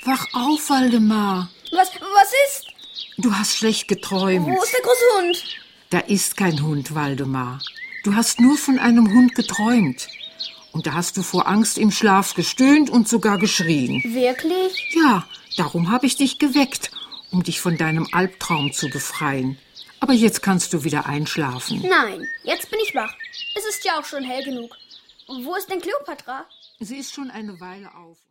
Wach auf, Waldemar. Was ist? Du hast schlecht geträumt. Wo ist der große Hund? Da ist kein Hund, Waldemar. Du hast nur von einem Hund geträumt. Und da hast du vor Angst im Schlaf gestöhnt und sogar geschrien. Wirklich? Ja, darum habe ich dich geweckt, um dich von deinem Albtraum zu befreien. Aber jetzt kannst du wieder einschlafen. Nein, jetzt bin ich wach. Es ist ja auch schon hell genug. Wo ist denn Kleopatra? Sie ist schon eine Weile auf.